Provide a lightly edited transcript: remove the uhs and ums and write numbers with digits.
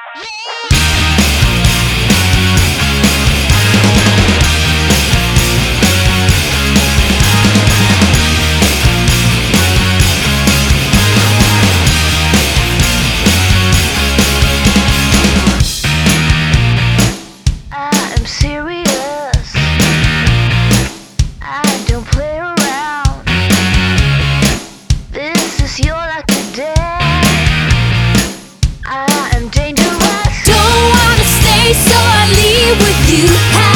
I am serious. I don't play around. This is your lucky day. I am dangerous. Don't wanna stay, so I leave with you.